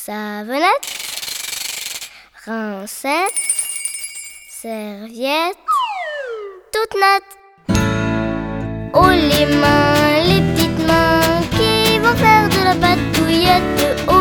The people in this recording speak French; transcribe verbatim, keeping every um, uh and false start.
savonnette, rincette, serviette, toute nette. Oh les mains, les petites mains qui vont faire de la patouillette. Oh